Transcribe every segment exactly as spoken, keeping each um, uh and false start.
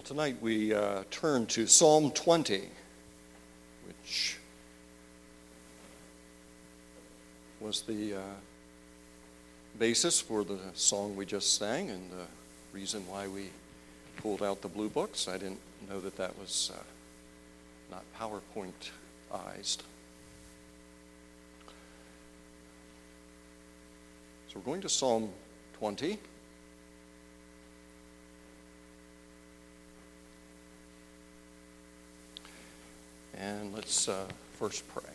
Tonight we uh, turn to Psalm twenty, which was the uh, basis for the song we just sang and the reason why we pulled out the blue books. I didn't know that that was uh, not PowerPointized. So we're going to Psalm twenty. And let's uh, first pray.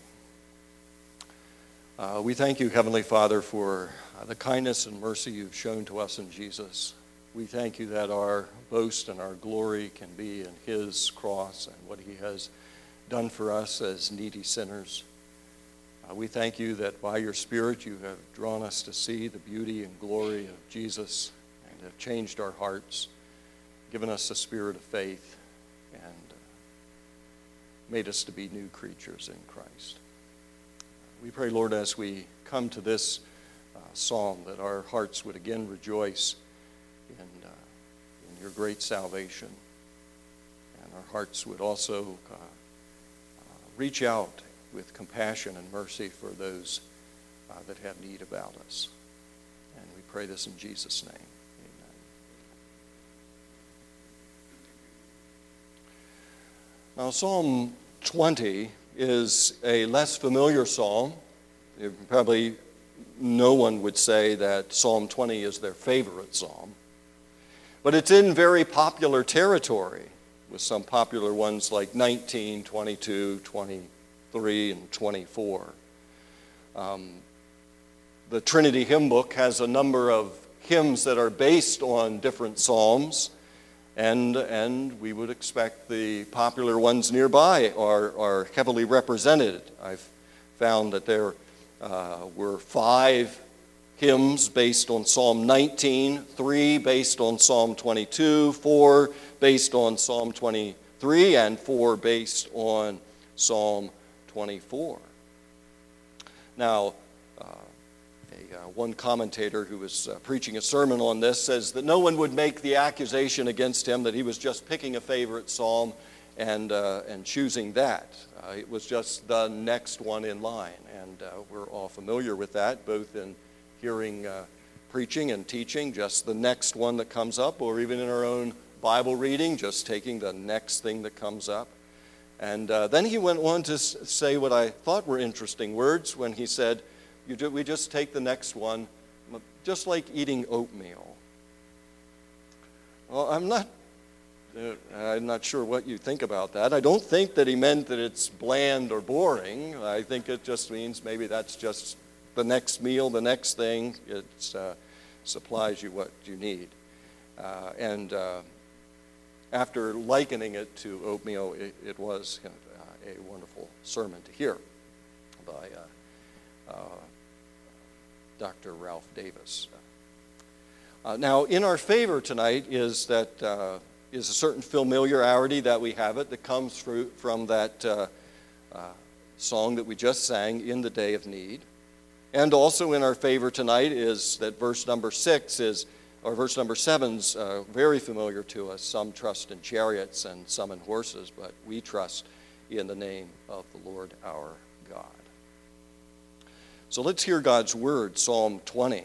Uh, we thank you, Heavenly Father, for uh, the kindness and mercy you've shown to us in Jesus. We thank you that our boast and our glory can be in his cross and what he has done for us as needy sinners. Uh, we thank you that by your Spirit you have drawn us to see the beauty and glory of Jesus and have changed our hearts, given us a spirit of faith, and made us to be new creatures in Christ. We pray, Lord, as we come to this uh, psalm, that our hearts would again rejoice in, uh, in your great salvation, and our hearts would also uh, uh, reach out with compassion and mercy for those uh, that have need about us. And we pray this in Jesus' name. Now, Psalm twenty is a less familiar psalm. Probably no one would say that Psalm twenty is their favorite psalm. But it's in very popular territory, with some popular ones like nineteen, twenty-two, twenty-three, and twenty-four. Um, the Trinity Hymn Book has a number of hymns that are based on different psalms. And, and we would expect the popular ones nearby are, are heavily represented. I've found that there uh, were five hymns based on Psalm nineteen, three based on Psalm twenty-two, four based on Psalm twenty-three, and four based on Psalm twenty-four. Now, uh, Uh, one commentator who was uh, preaching a sermon on this says that no one would make the accusation against him that he was just picking a favorite psalm and, uh, and choosing that. Uh, it was just the next one in line, and uh, we're all familiar with that, both in hearing uh, preaching and teaching, just the next one that comes up, or even in our own Bible reading, just taking the next thing that comes up. And uh, then he went on to s- say what I thought were interesting words when he said, You do, we just take the next one, just like eating oatmeal. Well, I'm not, uh, I'm not sure what you think about that. I don't think that he meant that it's bland or boring. I think it just means maybe that's just the next meal, the next thing. It uh, supplies you what you need. Uh, and uh, after likening it to oatmeal, it, it was uh, a wonderful sermon to hear by uh, uh, Doctor Ralph Davis. Uh, now, in our favor tonight is that uh, is a certain familiarity that we have it that comes through from that uh, uh, song that we just sang, In the Day of Need. And also in our favor tonight is that verse number six is, or verse number seven's uh, very familiar to us. Some trust in chariots and some in horses, but we trust in the name of the Lord our God. So let's hear God's word, Psalm twenty.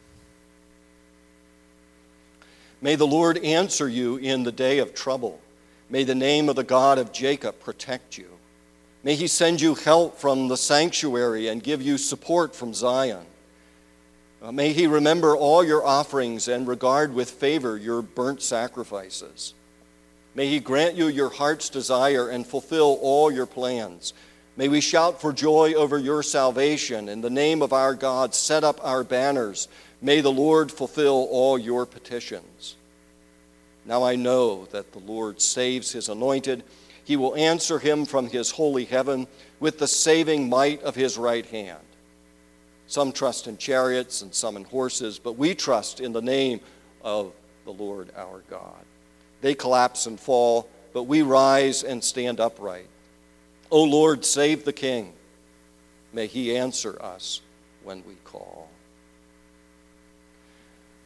May the Lord answer you in the day of trouble. May the name of the God of Jacob protect you. May he send you help from the sanctuary and give you support from Zion. Uh, may he remember all your offerings and regard with favor your burnt sacrifices. May he grant you your heart's desire and fulfill all your plans. May we shout for joy over your salvation. In the name of our God, set up our banners. May the Lord fulfill all your petitions. Now I know that the Lord saves his anointed. He will answer him from his holy heaven with the saving might of his right hand. Some trust in chariots and some in horses, but we trust in the name of the Lord our God. They collapse and fall, but we rise and stand upright. O Lord, save the King. May he answer us when we call.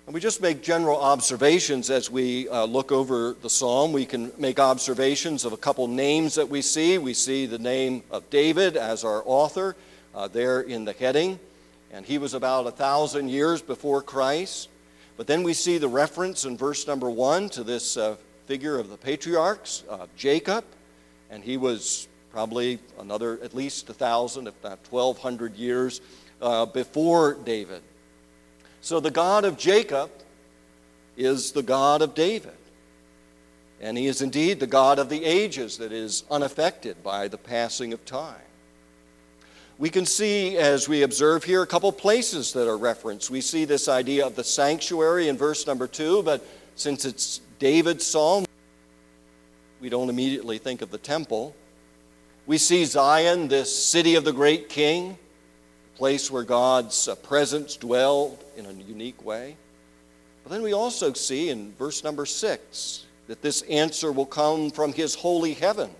And we just make general observations as we uh, look over the psalm. We can make observations of a couple names that we see. We see the name of David as our author uh, there in the heading. And he was about a thousand years before Christ. But then we see the reference in verse number one to this uh, figure of the patriarchs, uh, Jacob. And he was probably another at least a thousand, if not twelve hundred years uh, before David. So the God of Jacob is the God of David. And he is indeed the God of the ages that is unaffected by the passing of time. We can see, as we observe here, a couple places that are referenced. We see this idea of the sanctuary in verse number two, but since it's David's psalm, we don't immediately think of the temple. We see Zion, this city of the great king, a place where God's uh, presence dwelled in a unique way. But then we also see in verse number six that this answer will come from his holy heaven.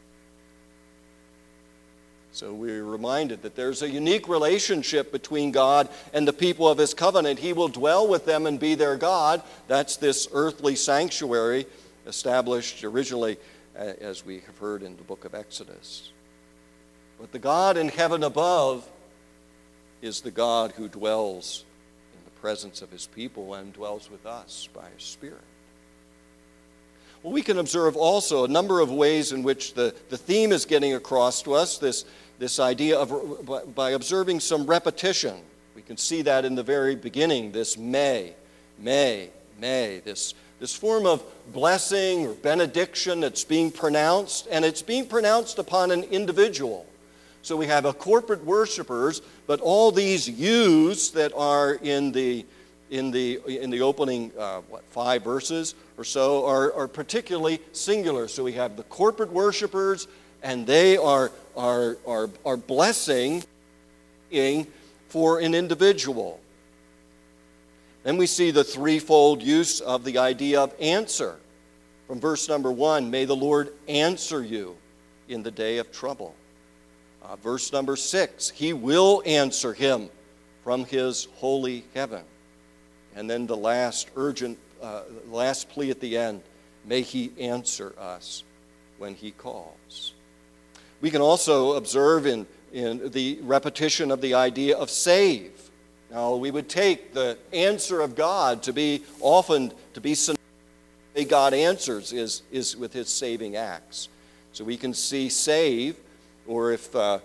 So we're reminded that there's a unique relationship between God and the people of his covenant. He will dwell with them and be their God. That's this earthly sanctuary established originally, as we have heard in the book of Exodus. But the God in heaven above is the God who dwells in the presence of his people and dwells with us by his Spirit. Well, we can observe also a number of ways in which the, the theme is getting across to us, this, this idea of, by, by observing some repetition. We can see that in the very beginning, this may, may, may, this, this form of blessing or benediction that's being pronounced, and it's being pronounced upon an individual. So we have a corporate worshipers, but all these yous that are in the in the in the opening uh, what five verses or so are, are particularly singular. So we have the corporate worshipers, and they are are are are blessing for an individual. Then we see the threefold use of the idea of answer. From verse number one, may the Lord answer you in the day of trouble. Uh, verse number six, he will answer him from his holy heaven. And then the last urgent, uh, last plea at the end, may he answer us when he calls. We can also observe in, in the repetition of the idea of save. Now, we would take the answer of God to be often, to be the way God answers is, is with his saving acts. So we can see save, or if, uh,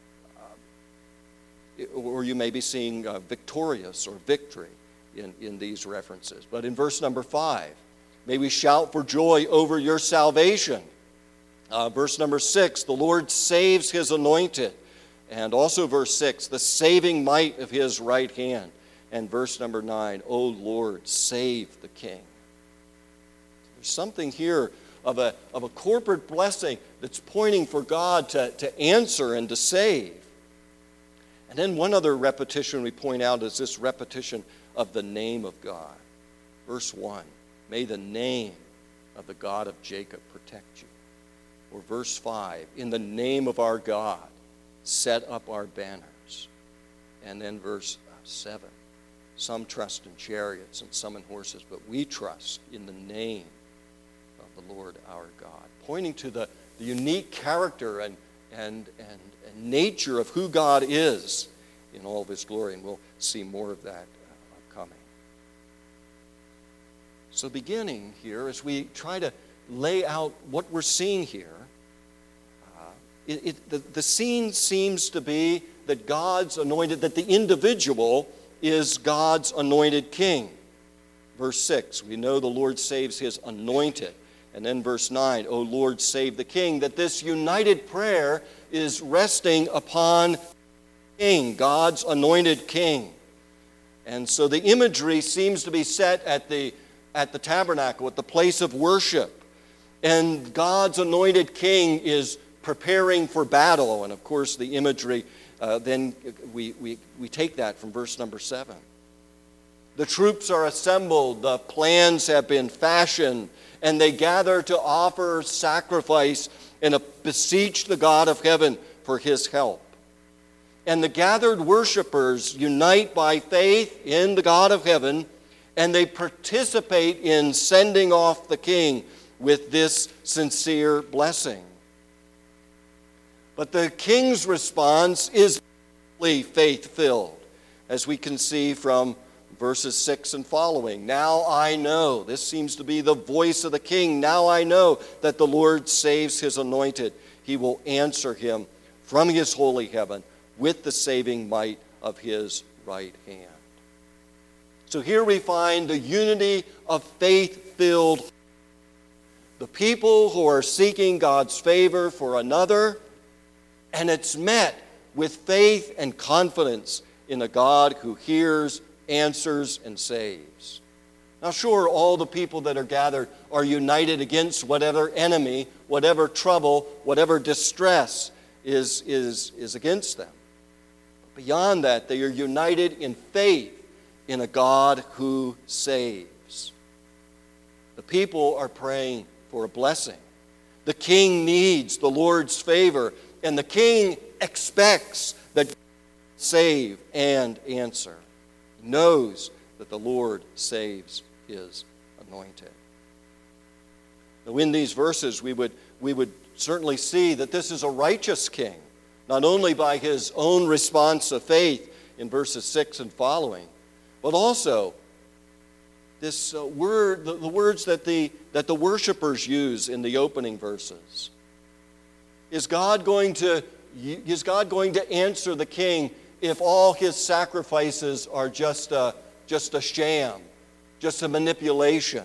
or you may be seeing uh, victorious or victory in, in these references. But in verse number five, may we shout for joy over your salvation. Uh, verse number six, the Lord saves his anointed. And also verse six, the saving might of his right hand. And verse number nine, O Lord, save the king. There's something here of a, of a corporate blessing that's pointing for God to, to answer and to save. And then one other repetition we point out is this repetition of the name of God. Verse one, may the name of the God of Jacob protect you. Or verse five, in the name of our God, set up our banners. And then verse seven, some trust in chariots and some in horses, but we trust in the name of the Lord our God. Pointing to the, the unique character and, and, and, and nature of who God is in all of his glory, and we'll see more of that uh, coming. So beginning here, as we try to lay out what we're seeing here, It, it, the, the scene seems to be that God's anointed, that the individual is God's anointed king. Verse six, we know the Lord saves his anointed. And then verse nine, O Lord, save the king. That this united prayer is resting upon king, God's anointed king. And so the imagery seems to be set at the, at the tabernacle, at the place of worship. And God's anointed king is preparing for battle. And of course the imagery, uh, then we, we, we take that from verse number seven. The troops are assembled, the plans have been fashioned, and they gather to offer sacrifice and beseech the God of heaven for his help. And the gathered worshipers unite by faith in the God of heaven and they participate in sending off the king with this sincere blessing. But the king's response is faith-filled, as we can see from verses six and following. Now I know, this seems to be the voice of the king, now I know that the Lord saves his anointed. He will answer him from his holy heaven with the saving might of his right hand. So here we find the unity of faith-filled, the people who are seeking God's favor for another, and it's met with faith and confidence in a God who hears, answers, and saves. Now sure, all the people that are gathered are united against whatever enemy, whatever trouble, whatever distress is, is, is against them. But beyond that, they are united in faith in a God who saves. The people are praying for a blessing. The king needs the Lord's favor, and the king expects that God will save and answer. He knows that the Lord saves his anointed. Now in these verses we would, we would certainly see that this is a righteous king, not only by his own response of faith in verses six and following, but also this uh, word, the, the words that the, that the worshipers use in the opening verses. Is God going to, is God going to answer the king if all his sacrifices are just a, just a sham, just a manipulation?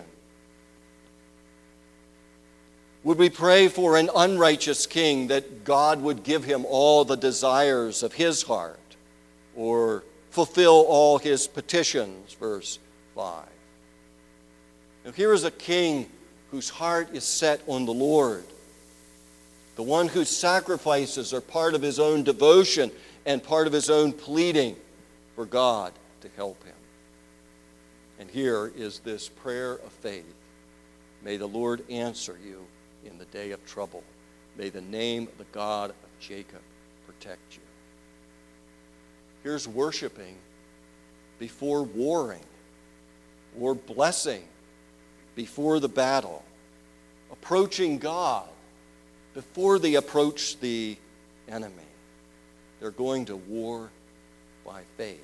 Would we pray for an unrighteous king that God would give him all the desires of his heart, or fulfill all his petitions? Verse five. Now here is a king whose heart is set on the Lord, the one whose sacrifices are part of his own devotion and part of his own pleading for God to help him. And here is this prayer of faith. May the Lord answer you in the day of trouble. May the name of the God of Jacob protect you. Here's worshiping before warring, or blessing before the battle, approaching God before they approach the enemy. They're going to war by faith.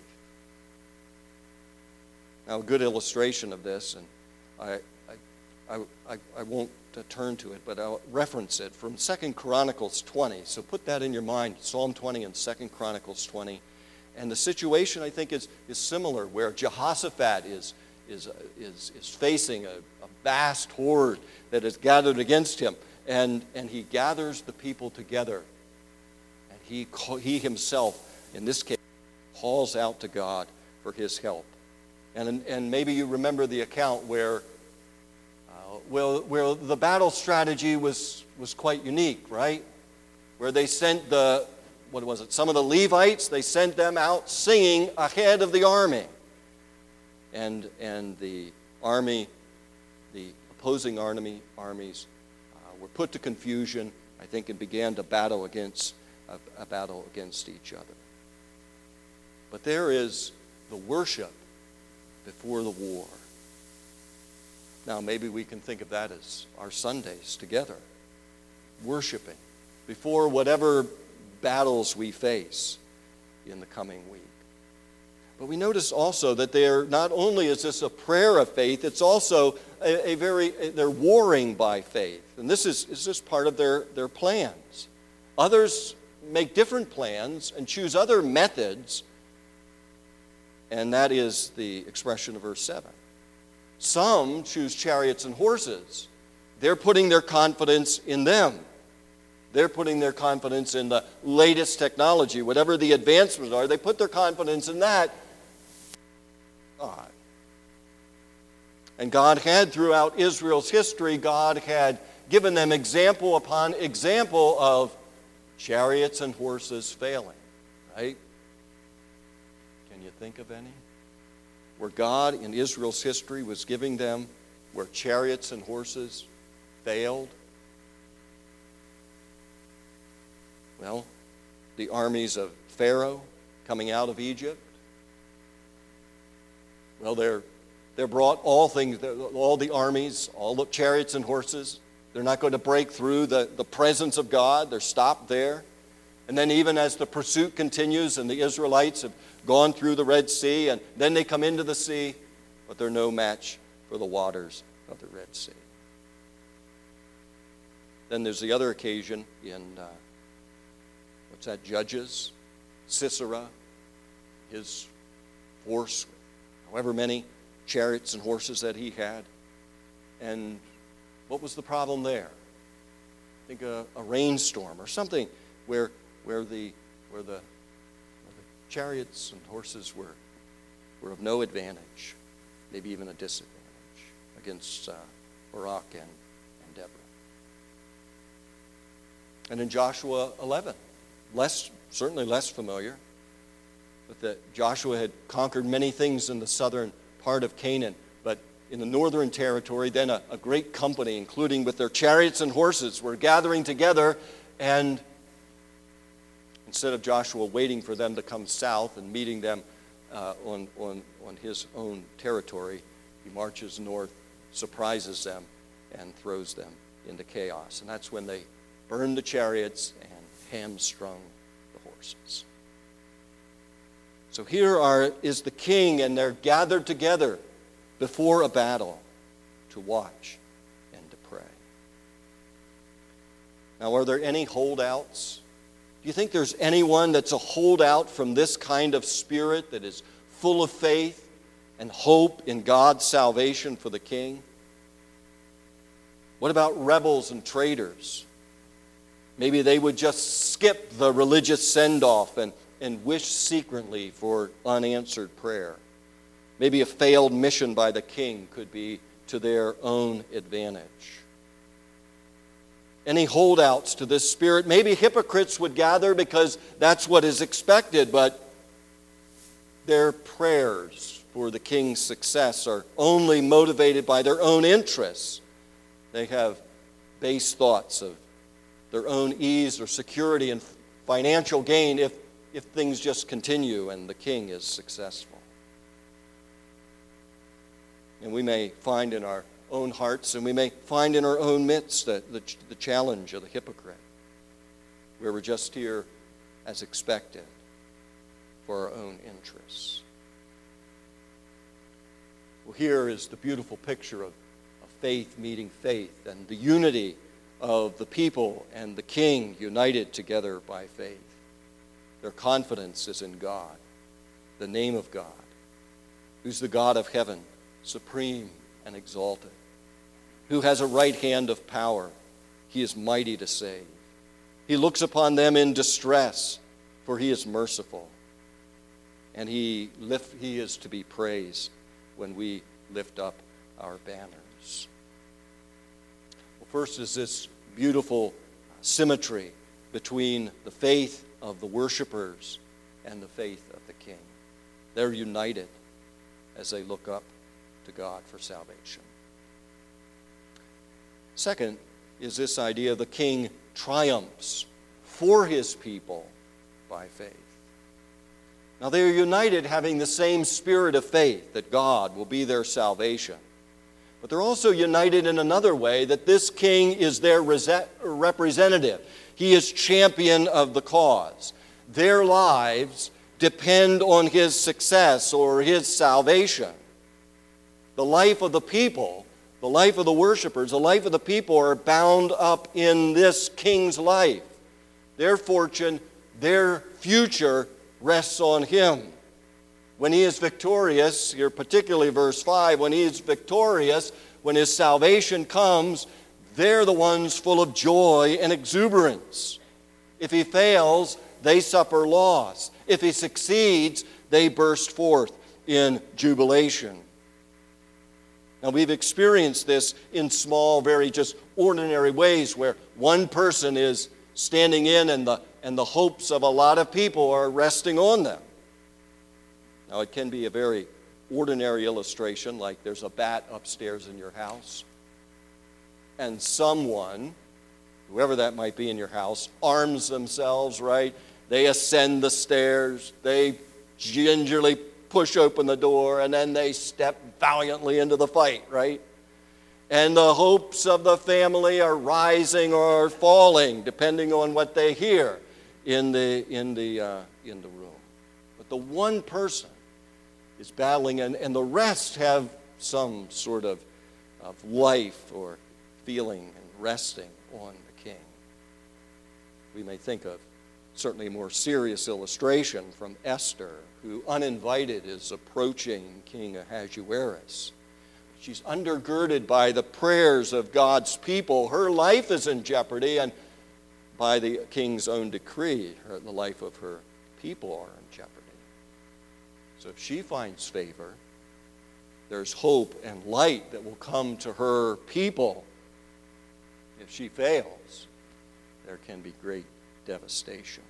Now, a good illustration of this, and I, I, I, I won't turn to it, but I'll reference it from Second Chronicles twenty. So put that in your mind, Psalm twenty and Second Chronicles twenty. And the situation, I think, is, is similar, where Jehoshaphat is, is, is, is facing a, a vast horde that is gathered against him. And, and he gathers the people together. And he, he himself, in this case, calls out to God for his help. And, and maybe you remember the account where, uh, well, where the battle strategy was, was quite unique, right? Where they sent the, what was it, some of the Levites, they sent them out singing ahead of the army. And, and the army, the opposing army, armies uh, were put to confusion, I think, and began to battle against, a, a battle against each other. But there is the worship before the war. Now, maybe we can think of that as our Sundays together, worshiping before whatever battles we face in the coming week. But we notice also that they're, not only is this a prayer of faith, it's also a, a very, they're warring by faith. And this is, is just part of their, their plans. Others make different plans and choose other methods, and that is the expression of verse seven. Some choose chariots and horses. They're putting their confidence in them. They're putting their confidence in the latest technology. Whatever the advancements are, they put their confidence in that. God. And God had, throughout Israel's history, God had given them example upon example of chariots and horses failing. Right? Can you think of any? Where God in Israel's history was giving them, where chariots and horses failed? Well, the armies of Pharaoh coming out of Egypt. Well, they're They're brought all things, all the armies, all the chariots and horses. They're not going to break through the, the presence of God. They're stopped there. And then even as the pursuit continues and the Israelites have gone through the Red Sea, and then they come into the sea, but they're no match for the waters of the Red Sea. Then there's the other occasion in, uh, what's that, Judges? Sisera, his force, however many chariots and horses that he had. And what was the problem there? I think a, a rainstorm or something where, where, the, where, the, where the chariots and horses were, were of no advantage, maybe even a disadvantage against uh, Barak and, and Deborah. And in Joshua eleven, less, certainly less familiar, but that Joshua had conquered many things in the southern part of Canaan, but in the northern territory, then a, a great company, including with their chariots and horses, were gathering together, and instead of Joshua waiting for them to come south and meeting them uh, on, on, on his own territory, he marches north, surprises them, and throws them into chaos. And that's when they burned the chariots and hamstrung the horses. So here are, is the king, and they're gathered together before a battle to watch and to pray. Now, are there any holdouts? Do you think there's anyone that's a holdout from this kind of spirit that is full of faith and hope in God's salvation for the king? What about rebels and traitors? Maybe they would just skip the religious send-off and, and wish secretly for unanswered prayer. Maybe a failed mission by the king could be to their own advantage. Any holdouts to this spirit? Maybe hypocrites would gather because that's what is expected, but their prayers for the king's success are only motivated by their own interests. They have base thoughts of their own ease or security and financial gain if, if things just continue and the king is successful. And we may find in our own hearts, and we may find in our own midst the, the, the challenge of the hypocrite, where we're just here as expected for our own interests. Well, here is the beautiful picture of, of faith meeting faith, and the unity of the people and the king united together by faith. Their confidence is in God, the name of God, who's the God of heaven, supreme and exalted, who has a right hand of power. He is mighty to save. He looks upon them in distress, for he is merciful. And he, lift, he is to be praised when we lift up our banners. Well, first is this beautiful symmetry between the faith of the worshipers and the faith of the king. They're united as they look up to God for salvation. Second is this idea of the king triumphs for his people by faith. Now they are united having the same spirit of faith that God will be their salvation. But they're also united in another way, that this king is their representative. He is champion of the cause. Their lives depend on his success or his salvation. The life of the people, the life of the worshipers, the life of the people are bound up in this king's life. Their fortune, their future rests on him. When he is victorious, here particularly verse five, when he is victorious, when his salvation comes, they're the ones full of joy and exuberance. If he fails, they suffer loss. If he succeeds, they burst forth in jubilation. Now, we've experienced this in small, very just ordinary ways where one person is standing in and the, and the hopes of a lot of people are resting on them. Now, it can be a very ordinary illustration, like there's a bat upstairs in your house, and someone, whoever that might be in your house, arms themselves, right? They ascend the stairs. They gingerly push open the door, and then they step valiantly into the fight, right? And the hopes of the family are rising or falling, depending on what they hear in the, in the, uh, in the room. But the one person is battling, and, and the rest have some sort of, of life or feeling and resting on the king. We may think of certainly a more serious illustration from Esther, who uninvited is approaching King Ahasuerus. She's undergirded by the prayers of God's people. Her life is in jeopardy, and by the king's own decree, her, the life of her people are in jeopardy. So if she finds favor, there's hope and light that will come to her people. If she fails, there can be great devastation.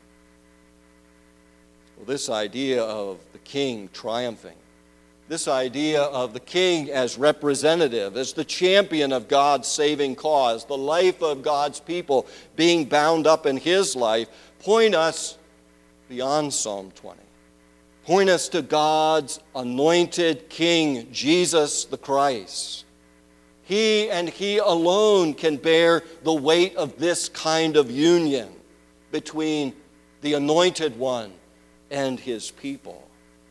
Well, this idea of the king triumphing, this idea of the king as representative, as the champion of God's saving cause, the life of God's people being bound up in his life, point us beyond Psalm twenty. Point us to God's anointed King, Jesus the Christ. He and he alone can bear the weight of this kind of union between the anointed one and his people.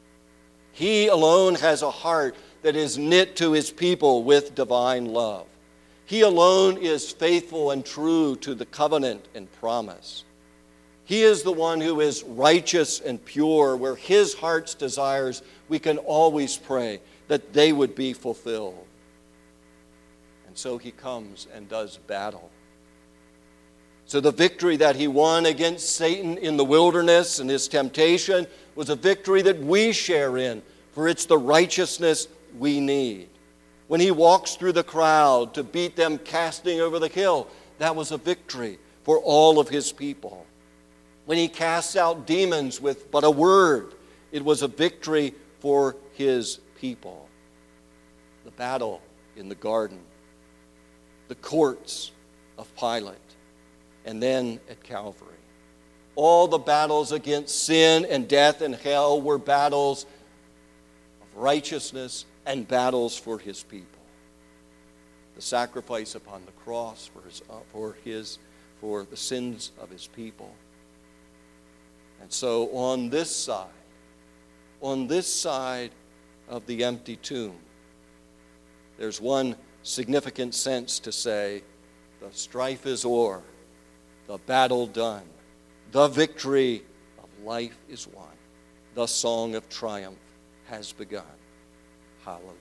He alone has a heart that is knit to his people with divine love. He alone is faithful and true to the covenant and promise. He is the one who is righteous and pure, where his heart's desires, we can always pray that they would be fulfilled. And so he comes and does battle. So the victory that he won against Satan in the wilderness and his temptation was a victory that we share in, for it's the righteousness we need. When he walks through the crowd to beat them casting over the hill, that was a victory for all of his people. When he casts out demons with but a word, it was a victory for his people. The battle in the garden, the courts of Pilate, and then at Calvary. All the battles against sin and death and hell were battles of righteousness and battles for his people. The sacrifice upon the cross for his, uh, for his, for the sins of his people. And so on this side, on this side of the empty tomb, there's one significant sense to say, the strife is o'er, the battle done, the victory of life is won, the song of triumph has begun. Hallelujah.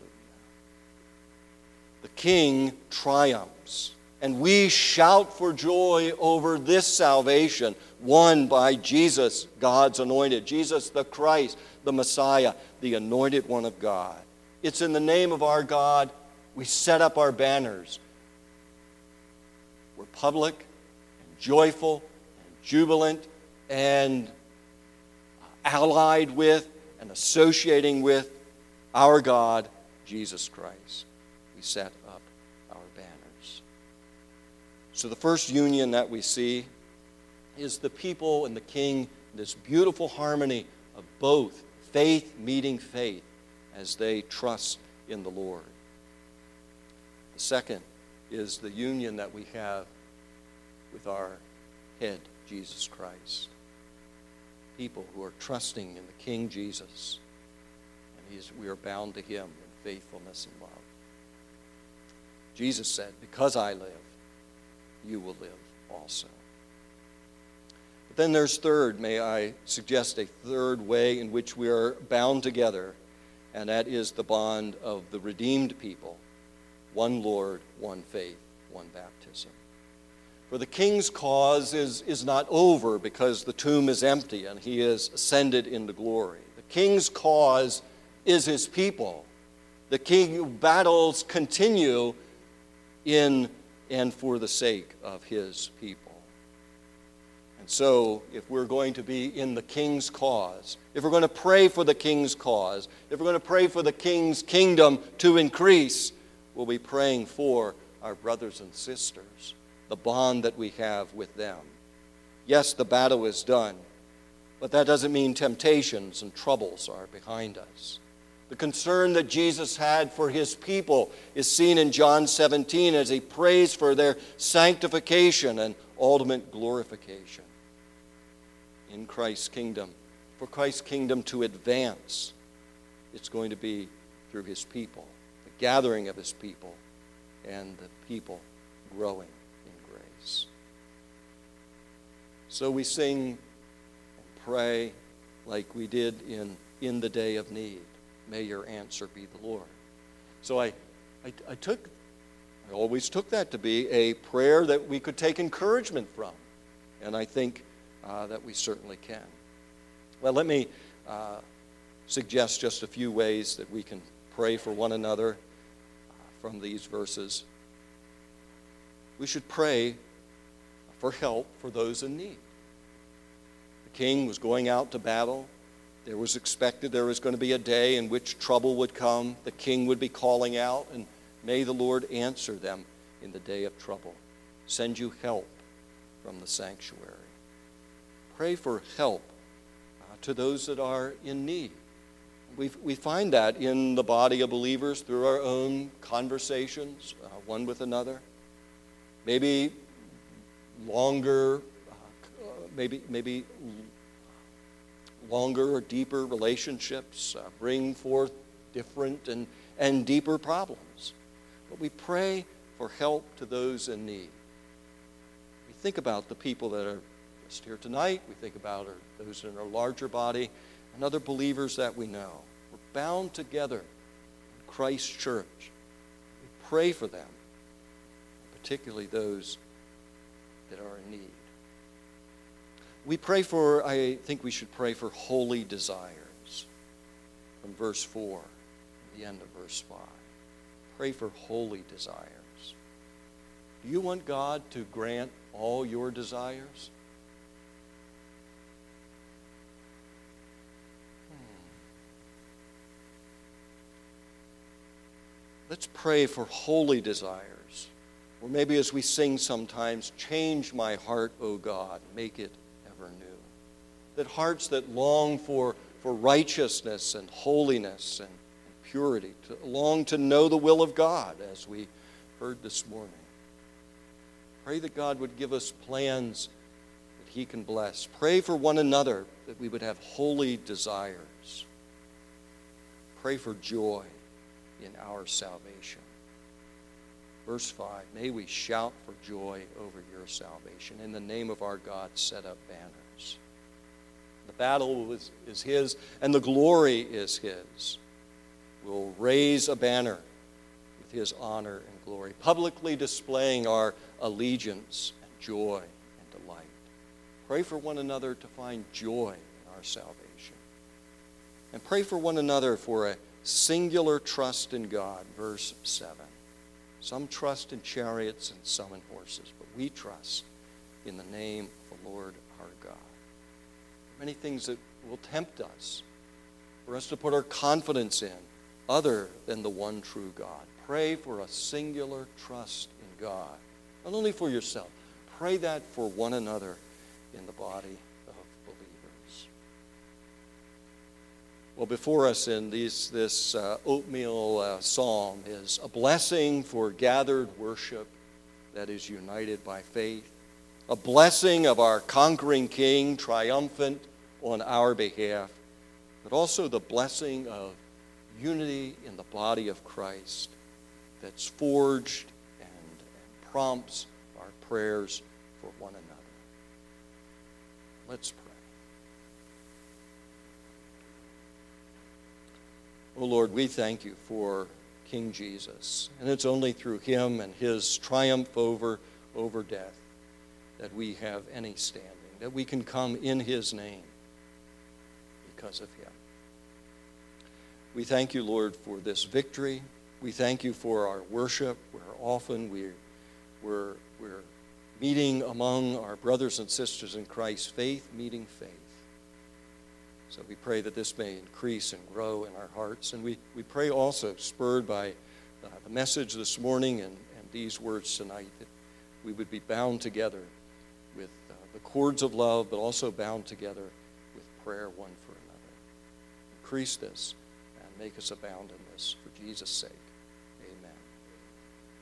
The King triumphs, and we shout for joy over this salvation won by Jesus, God's anointed, Jesus the Christ, the Messiah, the anointed one of God. It's in the name of our God we set up our banners. We're public and joyful and jubilant and allied with and associating with our God, Jesus Christ. We set up our banners. So the first union that we see is the people and the king, this beautiful harmony of both faith meeting faith as they trust in the Lord. The second is the union that we have with our head, Jesus Christ. People who are trusting in the King Jesus, and he is, we are bound to him in faithfulness and love. Jesus said, because I live, you will live also. But then there's third, may I suggest a third way in which we are bound together, and that is the bond of the redeemed people. One Lord, one faith, one baptism. For the King's cause is, is not over because the tomb is empty and he is ascended into glory. The King's cause is his people. The King battles continue in and for the sake of his people. And so, if we're going to be in the King's cause, if we're going to pray for the King's cause, if we're going to pray for the King's kingdom to increase, we'll be praying for our brothers and sisters, the bond that we have with them. Yes, the battle is done, But that doesn't mean temptations and troubles are behind us. The concern that Jesus had for his people is seen in John seventeen as he prays for their sanctification and ultimate glorification in Christ's kingdom. For Christ's kingdom to advance, it's going to be through his people, the gathering of his people, and the people growing in grace. So we sing and pray like we did in, in the day of need. May your answer be the Lord. So I, I, I took, I always took that to be a prayer that we could take encouragement from. And I think uh, that we certainly can. Well, let me uh, suggest just a few ways that we can pray for one another uh, from these verses. We should pray for help for those in need. The king was going out to battle. There was expected there was going to be a day in which trouble would come. The king would be calling out, and may the Lord answer them in the day of trouble. Send you help from the sanctuary. Pray for help uh, to those that are in need. We we find that in the body of believers through our own conversations, uh, one with another. Maybe longer, uh, maybe maybe longer or deeper relationships uh, bring forth different and, and deeper problems. But we pray for help to those in need. We think about the people that are just here tonight. We think about our, those in our larger body and other believers that we know. We're bound together in Christ's church. We pray for them, particularly those that are in need. We pray for, I think we should pray for holy desires from verse four, the end of verse five. Pray for holy desires. Do you want God to grant all your desires? Hmm. Let's pray for holy desires. Or maybe as we sing sometimes, change my heart, O God, make it ever new. That hearts that long for, for righteousness and holiness and, and purity, to long to know the will of God, as we heard this morning. Pray that God would give us plans that he can bless. Pray for one another that we would have holy desires. Pray for joy in our salvation. Verse five, may we shout for joy over your salvation. In the name of our God, set up banners. The battle is, is his, and the glory is his. We'll raise a banner with his honor and glory, publicly displaying our allegiance and joy and delight. Pray for one another to find joy in our salvation. And pray for one another for a singular trust in God. Verse seven. Some trust in chariots and some in horses, but we trust in the name of the Lord our God. Many things that will tempt us for us to put our confidence in other than the one true God. Pray for a singular trust in God. Not only for yourself, pray that for one another in the body of believers. Well, before us in these, this uh, oatmeal uh, psalm is a blessing for gathered worship that is united by faith, a blessing of our conquering King, triumphant on our behalf, but also the blessing of unity in the body of Christ that's forged and, and prompts our prayers for one another. Let's pray. Oh Lord, we thank you for King Jesus, and it's only through him and his triumph over, over death that we have any standing, that we can come in his name because of him. We thank you, Lord, for this victory. We thank you for our worship, where often we're, we're, we're meeting among our brothers and sisters in Christ, faith meeting faith. So we pray that this may increase and grow in our hearts. And we, we pray also, spurred by uh, the message this morning and, and these words tonight, that we would be bound together with uh, the cords of love, but also bound together with prayer one for another. Increase this and make us abound in this for Jesus' sake.